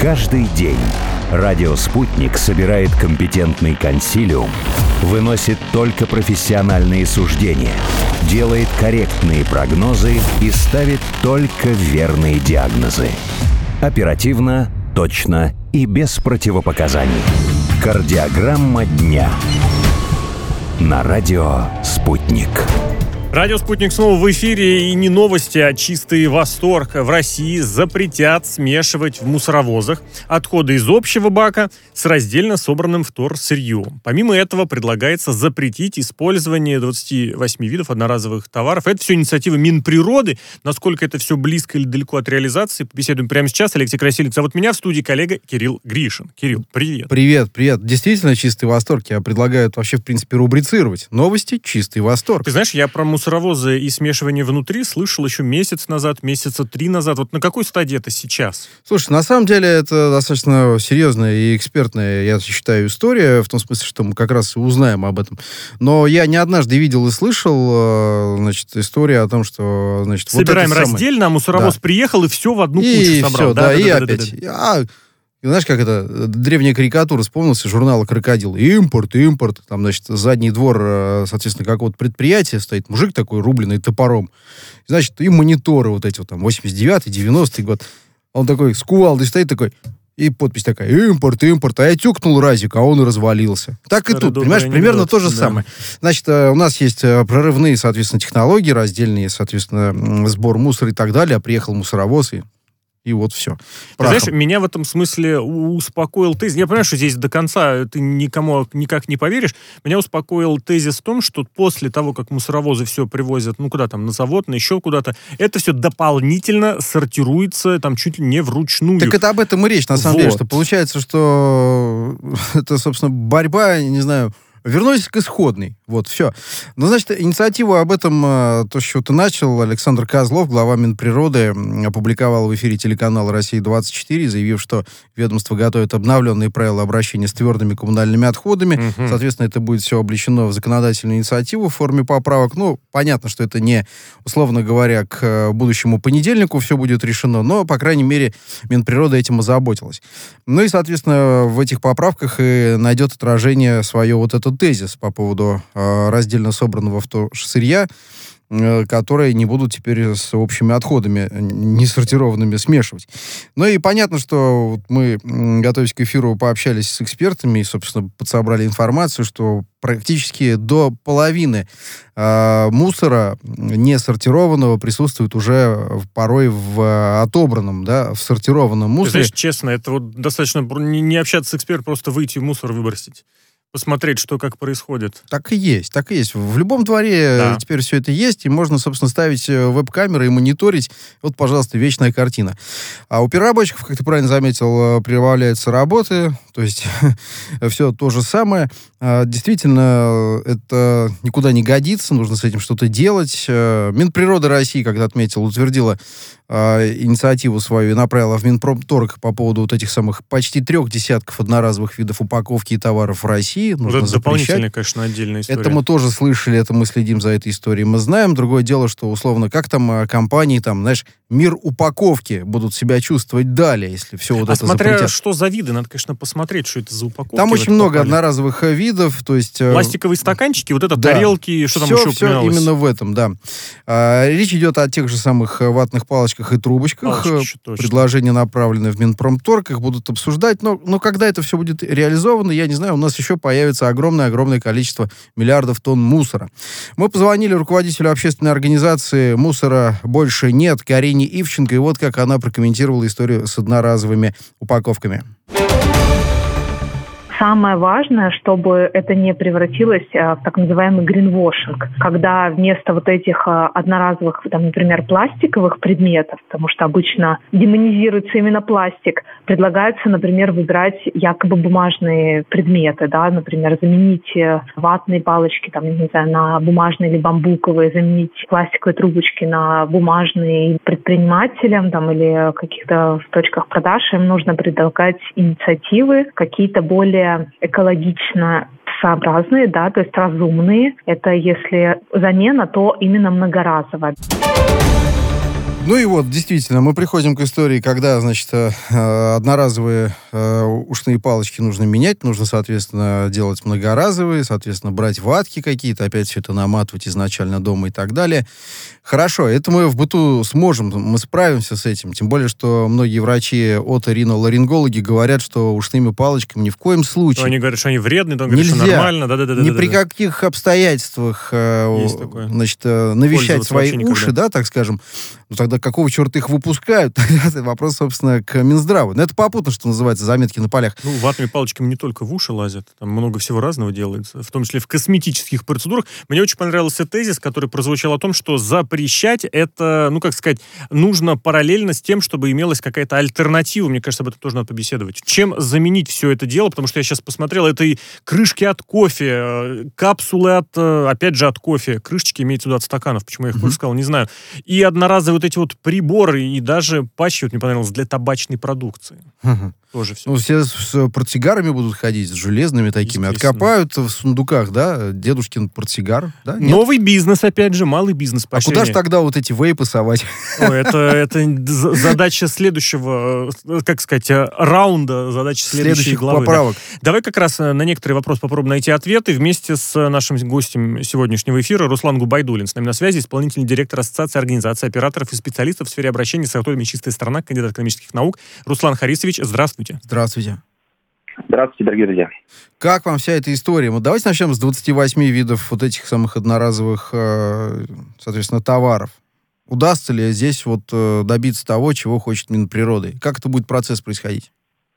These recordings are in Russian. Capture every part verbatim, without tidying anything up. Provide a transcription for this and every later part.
Каждый день радио «Спутник» собирает компетентный консилиум, выносит только профессиональные суждения, делает корректные прогнозы и ставит только верные диагнозы. Оперативно, точно и без противопоказаний. Кардиограмма дня. На радио «Спутник». Радио «Спутник» снова в эфире, и не новости, а чистый восторг. В России запретят смешивать в мусоровозах отходы из общего бака с раздельно собранным вторсырьем. Помимо этого, предлагается запретить использование двадцати восьми видов одноразовых товаров. Это все инициатива Минприроды. Насколько это все близко или далеко от реализации, побеседуем прямо сейчас. Алексей Красильник зовут меня, в студии коллега Кирилл Гришин. Кирилл, привет. Привет, привет. Действительно чистый восторг. Я предлагаю вообще, в принципе, рубрицировать. Новости «Чистый восторг». Ты знаешь, я про мусоровозы Мусоровозы и смешивание внутри слышал еще месяц назад, месяца три назад. Вот на какой стадии это сейчас? Слушай, на самом деле это достаточно серьезная и экспертная, я считаю, история, в том смысле, что мы как раз узнаем об этом. Но я не однажды видел и слышал, значит, историю о том, что, значит, собираем вот раздельно, самое... а мусоровоз да. приехал и все в одну и кучу собрал. Все, да, да, да, и да, опять. Да, да, да. А... Знаешь, как это, древняя карикатура, вспомнился, журнала «Крокодил». Импорт, импорт. Там, значит, задний двор, соответственно, какого-то предприятия стоит. Мужик такой, рубленый топором. Значит, и мониторы вот эти вот там, восемьдесят девятый, девяностый год. Он такой с кувалдой стоит такой, и подпись такая, импорт, импорт. А я тюкнул разик, а он и развалился. Так и Старый тут, понимаешь, примерно анекдот, то же да. самое. Значит, у нас есть прорывные, соответственно, технологии, раздельные, соответственно, сбор мусора и так далее. А приехал мусоровоз и... И вот все. Ты знаешь, меня в этом смысле успокоил тезис. Я понимаю, что здесь до конца ты никому никак не поверишь. Меня успокоил тезис в том, что после того, как мусоровозы все привозят, ну, куда там, на завод, на еще куда-то, это все дополнительно сортируется там чуть ли не вручную. Так это об этом и речь, на самом вот. деле, что получается, что это, собственно, борьба, не знаю... Вернулись к исходной. Вот, все. Ну, значит, инициативу об этом, то, с чего ты начал, Александр Козлов, глава Минприроды, опубликовал в эфире телеканала «Россия-двадцать четыре», заявив, что ведомство готовит обновленные правила обращения с твердыми коммунальными отходами. Угу. Соответственно, это будет все облечено в законодательную инициативу в форме поправок. Ну, понятно, что это не, условно говоря, к будущему понедельнику все будет решено, но, по крайней мере, Минприрода этим озаботилась. Ну и, соответственно, в этих поправках и найдет отражение свое вот это тезис по поводу э, раздельно собранного вторсырья, э, которые не будут теперь с общими отходами несортированными смешивать. Ну и понятно, что вот мы, готовясь к эфиру, пообщались с экспертами и, собственно, подсобрали информацию, что практически до половины э, мусора несортированного присутствует уже порой в отобранном, да, в сортированном мусоре. Ты знаешь, честно, это вот достаточно не, не общаться с экспертом, просто выйти в мусор выбросить. Посмотреть, что как происходит. Так и есть, так и есть. В любом дворе да. теперь все это есть, и можно, собственно, ставить веб-камеры и мониторить. Вот, пожалуйста, вечная картина. А у переработчиков, как ты правильно заметил, прибавляются работы, то есть все то же самое. Действительно, это никуда не годится, нужно с этим что-то делать. Минприрода России, как ты отметил, утвердила инициативу свою и направила в Минпромторг по поводу вот этих самых почти трех десятков одноразовых видов упаковки и товаров в России. Нужно это запрещать. Дополнительная, конечно, отдельная история. Это мы тоже слышали, это мы следим за этой историей. Мы знаем. Другое дело, что, условно, как там компании, там, знаешь, мир упаковки будут себя чувствовать далее, если все вот а это смотря запретят. Что за виды, надо, конечно, посмотреть, что это за упаковки. Там очень много попали. одноразовых видов, то есть... Пластиковые стаканчики, вот это да. тарелки, что все, там еще упоминалось? Все именно в этом, да. А, речь идет о тех же самых ватных палочках и трубочках. Палочки, Предложения направлены в Минпромторг, их будут обсуждать, но, но когда это все будет реализовано, я не знаю, у нас еще появится огромное-огромное количество миллиардов тонн мусора. Мы позвонили руководителю общественной организации «Мусора больше нет» Карине Ивченко, и вот как она прокомментировала историю с одноразовыми упаковками. Самое важное, чтобы это не превратилось в так называемый гринвошинг, когда вместо вот этих одноразовых, там, например, пластиковых предметов, потому что обычно демонизируется именно пластик, предлагается, например, выбирать якобы бумажные предметы, да, например, заменить ватные палочки, там, не знаю, на бумажные или бамбуковые, заменить пластиковые трубочки на бумажные. Предпринимателям там, или каких-то в точках продаж им нужно предлагать инициативы, какие-то более экологично сообразные, да, то есть разумные. Это если замена, то именно многоразовая. Ну и вот, действительно, мы приходим к истории, когда, значит, одноразовые ушные палочки нужно менять, нужно, соответственно, делать многоразовые, соответственно, брать ватки какие-то, опять все это наматывать изначально дома и так далее. Хорошо, это мы в быту сможем, мы справимся с этим, тем более, что многие врачи, оториноларингологи говорят, что ушными палочками ни в коем случае. То они говорят, что они вредные, то он говорит, что нормально. Да, да, да, ни да, при да. каких обстоятельствах значит, навещать свои уши, да, так скажем. Ну тогда какого черта их выпускают? Тогда вопрос, собственно, к Минздраву. Но это попутно, что называется, заметки на полях. Ну, ватными палочками не только в уши лазят, там много всего разного делается, в том числе в косметических процедурах. Мне очень понравился тезис, который прозвучал о том, что запрещать это, ну, как сказать, нужно параллельно с тем, чтобы имелась какая-то альтернатива. Мне кажется, об этом тоже надо побеседовать. Чем заменить все это дело? Потому что я сейчас посмотрел, это и крышки от кофе, капсулы от, опять же, от кофе. Крышечки имеется в виду от стаканов, почему я их mm-hmm. сказал, не знаю. И одноразовые вот эти вот приборы, и даже патчи, вот мне понравилось, для табачной продукции. Uh-huh. Тоже все. Ну, все с портсигарами будут ходить, с железными такими. Откопают в сундуках, да, дедушкин портсигар. Да? Новый бизнес, опять же, малый бизнес. А куда же тогда вот эти вейпы совать? О, это, это задача следующего, как сказать, раунда, задача следующей Следующих главы. поправок. Да. Давай как раз на некоторые вопросы попробуем найти ответы вместе с нашим гостем сегодняшнего эфира Руслан Губайдуллин. С нами на связи исполнительный директор Ассоциации организаций операторов и специалистов в сфере обращения с автомобилями «Чистая страна», кандидат экономических наук. Руслан Харисович, здравствуйте. Здравствуйте. Здравствуйте, дорогие друзья. Как вам вся эта история? Вот давайте начнем с двадцати восьми видов вот этих самых одноразовых, соответственно, товаров. Удастся ли здесь вот добиться того, чего хочет Минприроды? Как это будет процесс происходить?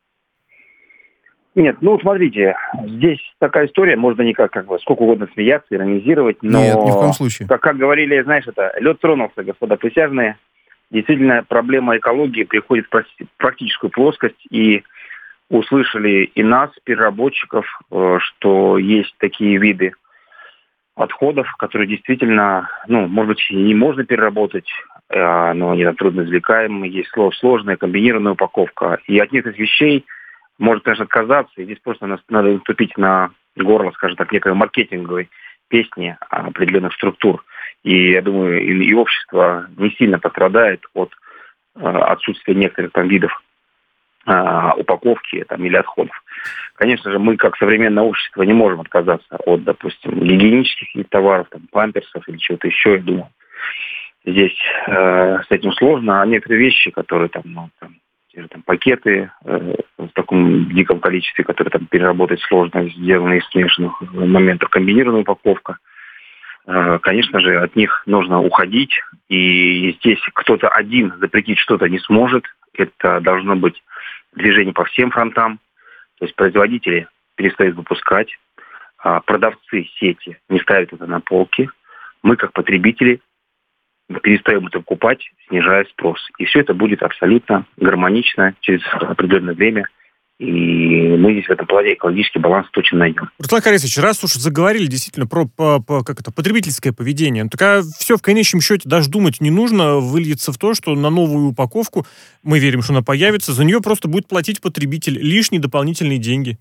Нет, ну, смотрите, здесь такая история, можно никак, как бы, сколько угодно смеяться, иронизировать, но... Нет, ни в коем случае. Как, как говорили, знаешь, это, лед тронулся, господа присяжные. Действительно, проблема экологии приходит в практическую плоскость, и услышали и нас, переработчиков, что есть такие виды отходов, которые действительно, ну, может быть, и не можно переработать, но они там трудноизвлекаемые, есть сложная комбинированная упаковка. И от некоторых вещей может, конечно, отказаться, и здесь просто надо наступить на горло, скажем так, некой маркетинговой песни определенных структур. И я думаю, и, и общество не сильно пострадает от э, отсутствия некоторых там видов э, упаковки там, или отходов. Конечно же, мы, как современное общество, не можем отказаться от, допустим, гигиенических товаров, там, памперсов или чего-то еще, я думаю. Здесь э, с этим сложно, а некоторые вещи, которые там, ну, там, те же, там пакеты э, в таком диком количестве, которые там переработать сложно, сделаны из смешанных моментов, комбинированная упаковка, конечно же, от них нужно уходить. И здесь кто-то один запретить что-то не сможет. Это должно быть движение по всем фронтам. То есть производители перестают выпускать, продавцы сети не ставят это на полки. Мы, как потребители, перестаем это покупать, снижая спрос. И все это будет абсолютно гармонично через определенное время. И мы здесь в этом плане экологический баланс точно найдем. Руслан Харисович, раз уж заговорили действительно про по, по, как это, потребительское поведение, ну, так а все в конечном счете даже думать не нужно, выльется в то, что на новую упаковку, мы верим, что она появится, за нее просто будет платить потребитель лишние дополнительные деньги.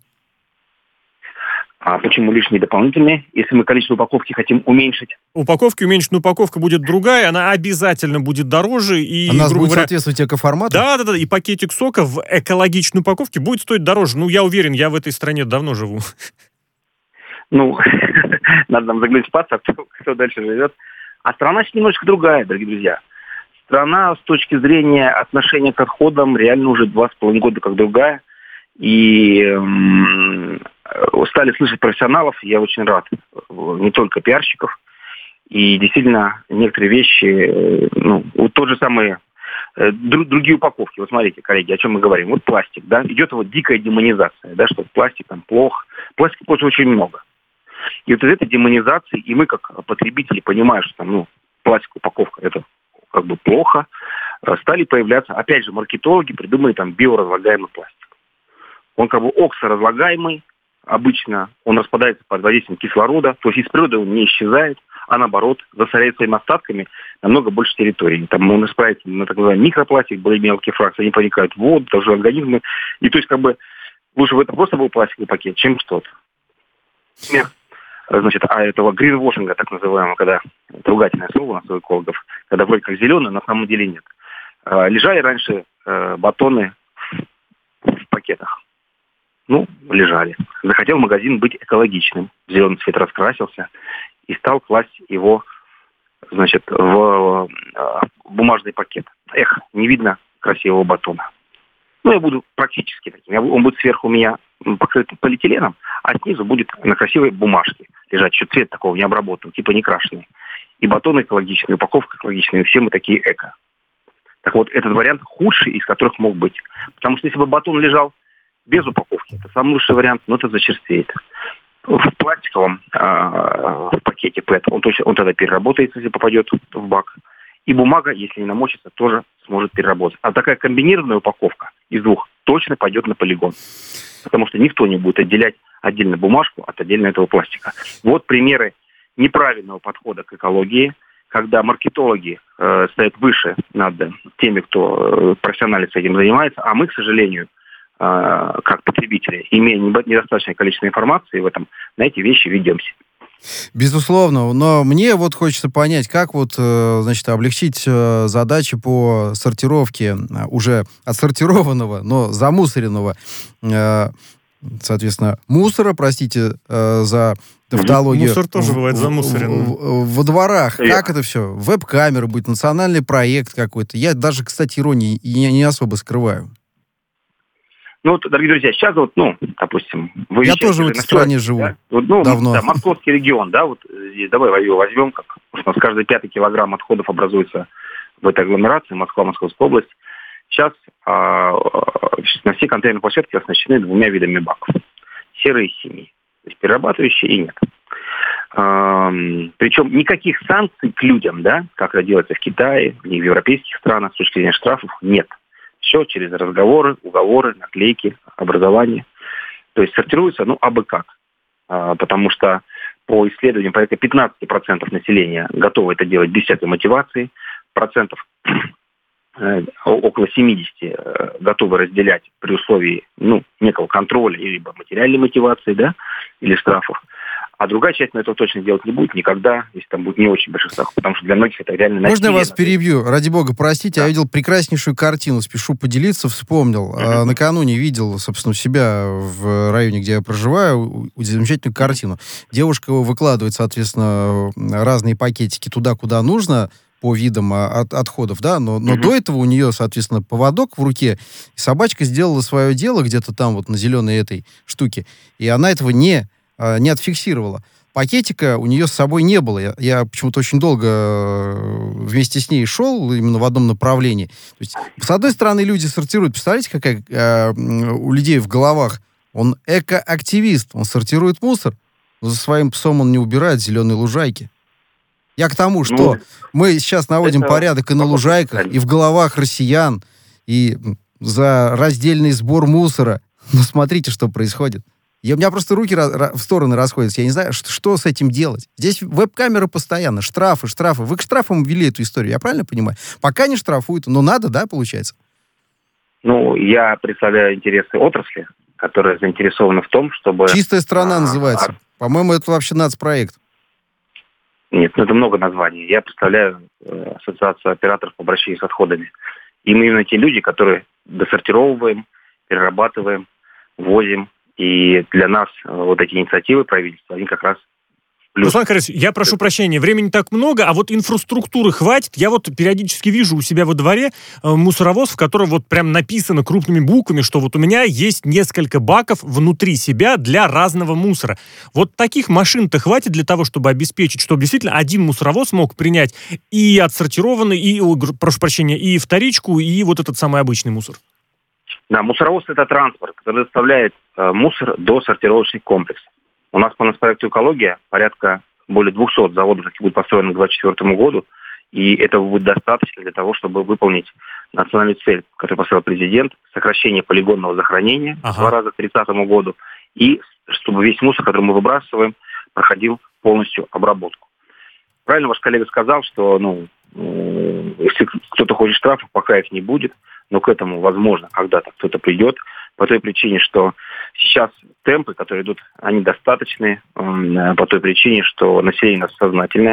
А почему лишние дополнительные, если мы количество упаковки хотим уменьшить? Упаковки уменьшить, но упаковка будет другая, она обязательно будет дороже. И, она будет говоря, соответствовать экоформату? Да, да, да, и пакетик сока в экологичной упаковке будет стоить дороже. Ну, я уверен, я в этой стране давно живу. Ну, надо нам заглянуть в паспорт, кто, кто дальше живет. А страна немножечко другая, дорогие друзья. Страна с точки зрения отношения к отходам реально уже два с половиной года как другая. И м- стали слышать профессионалов, я очень рад, не только пиарщиков. И действительно, некоторые вещи, ну, вот тот же самый, друг, другие упаковки. Вот смотрите, коллеги, о чем мы говорим. Вот пластик, да, идет вот дикая демонизация, да, что пластик там плохо. Пластика просто очень много. И вот из этой демонизации, и мы, как потребители, понимаем, что там, ну, пластиковая упаковка, это как бы плохо, стали появляться, опять же, маркетологи придумали там биоразлагаемый пластик. Он как бы оксоразлагаемый, обычно он распадается под воздействием кислорода, то есть из природы он не исчезает, а наоборот засоряет своими остатками намного больше территории. Там он исправится на так называемый микропластик, более мелкие фракции, они проникают в воду, даже в организмы. И то есть как бы лучше бы это просто был пластиковый пакет, чем что-то. Значит, а этого гринвошинга, так называемого, когда это ругательное слово у нас у экологов, когда вроде как зеленый, но на самом деле нет. Лежали раньше батоны в пакетах. Ну, лежали. Захотел магазин быть экологичным. Зеленый цвет раскрасился и стал класть его, значит, в бумажный пакет. Эх, не видно красивого батона. Ну, я буду практически таким. Он будет сверху у меня покрыт полиэтиленом, а снизу будет на красивой бумажке лежать. Еще цвет такого необработанного, типа не крашеный. И батон экологичный, упаковка экологичная, и все мы такие эко. Так вот, этот вариант худший, из которых мог быть. Потому что если бы батон лежал без упаковки, это самый лучший вариант, но это зачерствеет. В пластиковом э, в пакете пэт он, точно, он тогда переработается, если попадет в бак. И бумага, если не намочится, тоже сможет переработать. А такая комбинированная упаковка из двух точно пойдет на полигон. Потому что никто не будет отделять отдельно бумажку от отдельно этого пластика. Вот примеры неправильного подхода к экологии, когда маркетологи э, стоят выше над теми, кто э, профессионально с этим занимается, а мы, к сожалению, э, как потребители, имея недостаточное количество информации в этом, на эти вещи ведемся. Безусловно, но мне вот хочется понять, как вот, значит, облегчить задачи по сортировке уже отсортированного, но замусоренного, соответственно, мусора, простите за тавтологию. Мусор тоже бывает замусоренным. Во дворах. Yeah. Как это все? Веб-камера будет, национальный проект какой-то. Я даже, кстати, иронии не, не особо скрываю. Ну, вот, дорогие друзья, сейчас вот, ну, допустим... Вы Я тоже в этой стране живу. Да? Вот, ну, давно. Да, московский регион, да, вот здесь давай его возьмем, как, потому что у нас каждый пятый килограмм отходов образуется в этой агломерации, Москва, Московская область. Сейчас а, на все контейнерные площадки оснащены двумя видами баков. Серые и синие. То есть перерабатывающие и нет. А, причем никаких санкций к людям, да, как это делается в Китае, в европейских странах, с точки зрения штрафов, нет. Все через разговоры, уговоры, наклейки, образование. То есть сортируется, ну, абы как. А, потому что по исследованиям порядка пятнадцать процентов населения готовы это делать без всякой мотивации. Процентов э, около семьдесят э, готовы разделять при условии, ну, некого контроля, либо материальной мотивации, да, или штрафов. А другая часть на этого точно делать не будет никогда, если там будет не очень больших страхов, потому что для многих это реально насилие. Можно я вас перебью? Ради бога, простите, да. Я видел прекраснейшую картину, спешу поделиться, вспомнил. Uh-huh. А, накануне видел, собственно, у себя в районе, где я проживаю, замечательную картину. Девушка выкладывает, соответственно, разные пакетики туда, куда нужно, по видам от, отходов, да, но, но uh-huh. до этого у нее, соответственно, поводок в руке, и собачка сделала свое дело где-то там вот на зеленой этой штуке, и она этого не... не отфиксировала. Пакетика у нее с собой не было. Я, я почему-то очень долго вместе с ней шел именно в одном направлении. То есть, с одной стороны, люди сортируют. Представляете, какая э, у людей в головах? Он эко-активист. Он сортирует мусор, но за своим псом он не убирает зеленые лужайки. Я к тому, что ну, мы сейчас наводим порядок и на лужайках, и в головах россиян, и за раздельный сбор мусора. Но смотрите, что происходит. И у меня просто руки в стороны расходятся. Я не знаю, что, что с этим делать. Здесь веб-камеры постоянно, штрафы, штрафы. Вы к штрафам ввели эту историю, я правильно понимаю? Пока не штрафуют, но надо, да, получается? Ну, я представляю интересы отрасли, которая заинтересована в том, чтобы... «Чистая страна» а, называется. А... По-моему, это вообще нацпроект. Нет, ну это много названий. Я представляю э, ассоциацию операторов по обращению с отходами. И мы именно те люди, которые досортировываем, перерабатываем, возим. И для нас вот эти инициативы правительства, они как раз... Руслан Карасевич, я прошу прощения, времени так много, а вот инфраструктуры хватит. Я вот периодически вижу у себя во дворе мусоровоз, в котором вот прям написано крупными буквами, что вот у меня есть несколько баков внутри себя для разного мусора. Вот таких машин-то хватит для того, чтобы обеспечить, чтобы действительно один мусоровоз мог принять и отсортированный, и, прошу прощения, и вторичку, и вот этот самый обычный мусор. Да, мусоровоз – это транспорт, который доставляет э, мусор до сортировочных комплексов. У нас по нацпроекту «Экология» порядка более двухсот заводов, которые будут построены к двадцать четвёртому году, и этого будет достаточно для того, чтобы выполнить национальную цель, которую поставил президент, сокращение полигонного захоронения ага. в два раза к тридцатому году, и чтобы весь мусор, который мы выбрасываем, проходил полностью обработку. Правильно ваш коллега сказал, что ну, э, если кто-то хочет штрафов, пока их не будет, но к этому, возможно, когда-то кто-то придет, по той причине, что сейчас темпы, которые идут, они достаточные, по той причине, что население у нас сознательное,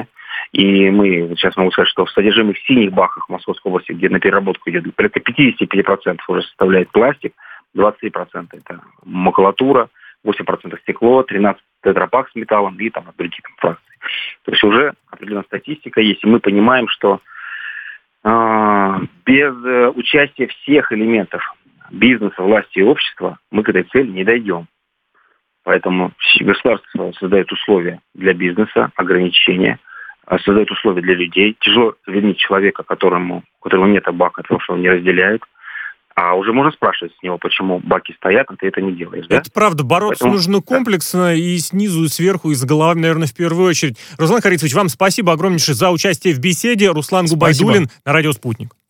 И мы сейчас могу сказать, что в содержимых синих баках в Московской области, где на переработку идет порядка пятьдесят пять процентов уже составляет пластик, двадцать три процента это макулатура, восемь процентов стекло, тринадцать процентов тетрапак с металлом и там другие там фракции. То есть уже определенная статистика есть, и мы понимаем, что э, без э, участия всех элементов бизнеса, власти и общества мы к этой цели не дойдем. Поэтому государство создает условия для бизнеса, ограничения, создает условия для людей. Тяжело винить человека, которому, у которого нет бака, потому что он не разделяет. А уже можно спрашивать с него, почему баки стоят, а ты это не делаешь. Да? Это правда, бороться Поэтому... нужно комплексно и снизу, и сверху, и с головы, наверное, в первую очередь. Руслан Харитович, вам спасибо огромнейшее за участие в беседе. Руслан Спасибо. Губайдуллин на радио «Спутник».